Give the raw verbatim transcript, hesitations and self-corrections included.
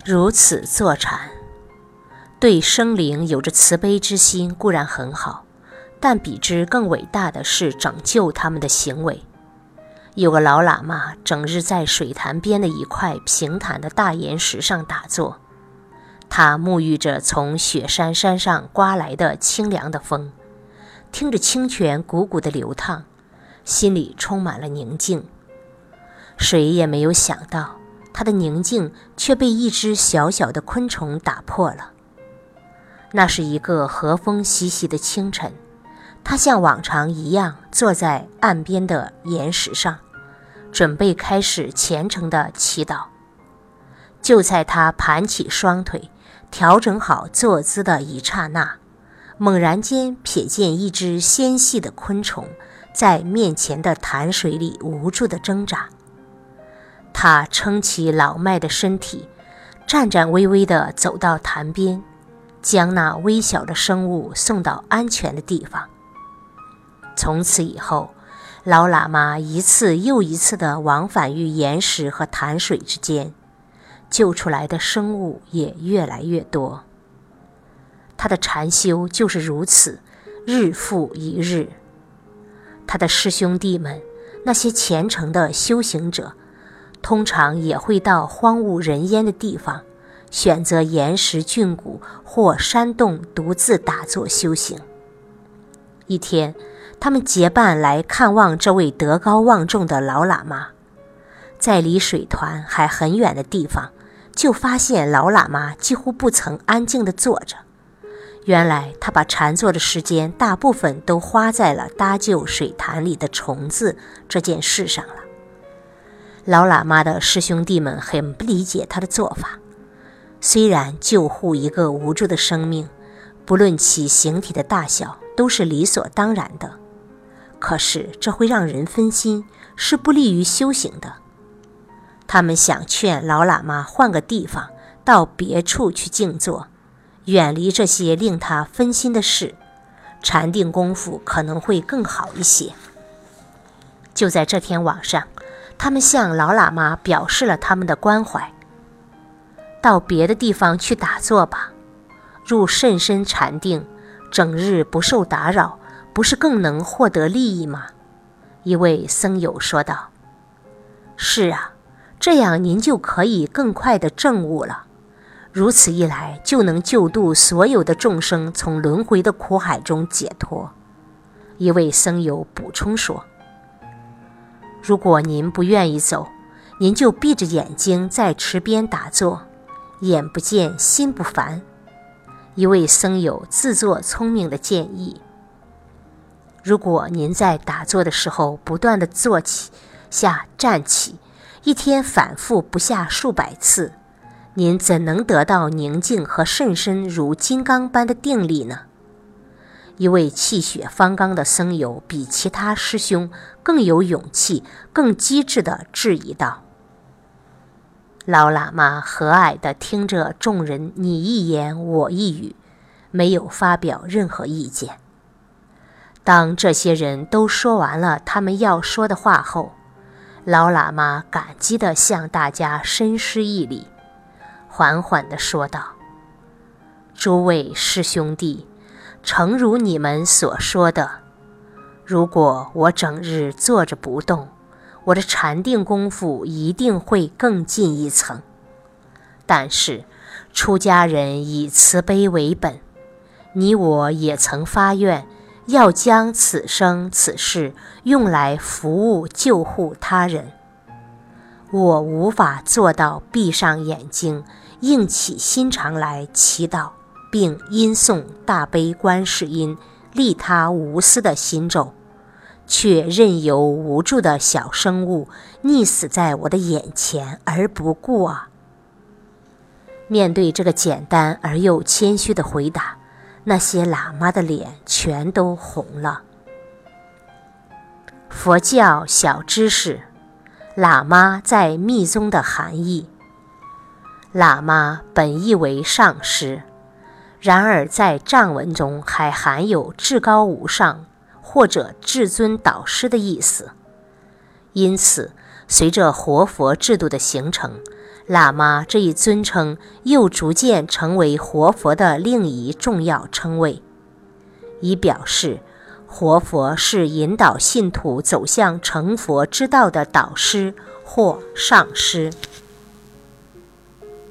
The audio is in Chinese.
如此坐禅，对生灵有着慈悲之心固然很好，但比之更伟大的是拯救他们的行为。有个老喇嘛整日在水潭边的一块平坦的大岩石上打坐，他沐浴着从雪山山上刮来的清凉的风，听着清泉汩汩的流淌，心里充满了宁静。谁也没有想到，他的宁静却被一只小小的昆虫打破了。那是一个和风习习的清晨，他像往常一样坐在岸边的岩石上，准备开始虔诚的祈祷。就在他盘起双腿，调整好坐姿的一刹那，猛然间瞥见一只纤细的昆虫在面前的潭水里无助地挣扎。他撑起老迈的身体，颤颤巍巍地走到潭边，将那微小的生物送到安全的地方。从此以后，老喇嘛一次又一次地往返于岩石和潭水之间，救出来的生物也越来越多。他的禅修就是如此，日复一日。他的师兄弟们，那些虔诚的修行者，通常也会到荒无人烟的地方，选择岩石峻谷或山洞独自打坐修行。一天，他们结伴来看望这位德高望重的老喇嘛，在离水团还很远的地方，就发现老喇嘛几乎不曾安静地坐着。原来他把禅坐的时间大部分都花在了搭救水潭里的虫子这件事上了。老喇嘛的师兄弟们很不理解他的做法，虽然救护一个无助的生命，不论其形体的大小，都是理所当然的，可是这会让人分心，是不利于修行的。他们想劝老喇嘛换个地方，到别处去静坐，远离这些令他分心的事，禅定功夫可能会更好一些。就在这天晚上，他们向老喇嘛表示了他们的关怀。到别的地方去打坐吧，入甚深禅定，整日不受打扰，不是更能获得利益吗？一位僧友说道。是啊，这样您就可以更快地证悟了，如此一来就能救度所有的众生从轮回的苦海中解脱。一位僧友补充说，如果您不愿意走，您就闭着眼睛在池边打坐，眼不见心不烦。一位僧友自作聪明的建议，如果您在打坐的时候不断地坐起下站起，一天反复不下数百次，您怎能得到宁静和甚深如金刚般的定力呢？一位气血方刚的僧友比其他师兄更有勇气，更机智地质疑道。老喇嘛和蔼地听着众人你一言我一语，没有发表任何意见。当这些人都说完了他们要说的话后，老喇嘛感激地向大家深施一礼，缓缓地说道，诸位师兄弟，诚如你们所说的，如果我整日坐着不动，我的禅定功夫一定会更进一层。但是出家人以慈悲为本，你我也曾发愿要将此生此世用来服务救护他人。我无法做到闭上眼睛，硬起心肠来祈祷并音诵大悲观世音利他无私的心咒，却任由无助的小生物溺死在我的眼前而不顾啊！面对这个简单而又谦虚的回答，那些喇嘛的脸全都红了。佛教小知识，喇嘛在密宗的含义。喇嘛本意为上师，然而在藏文中还含有至高无上或者至尊导师的意思。因此，随着活佛制度的形成， 喇嘛这一尊称又逐渐成为活佛的另一重要称谓，以表示活佛是引导信徒走向成佛之道的导师或上师。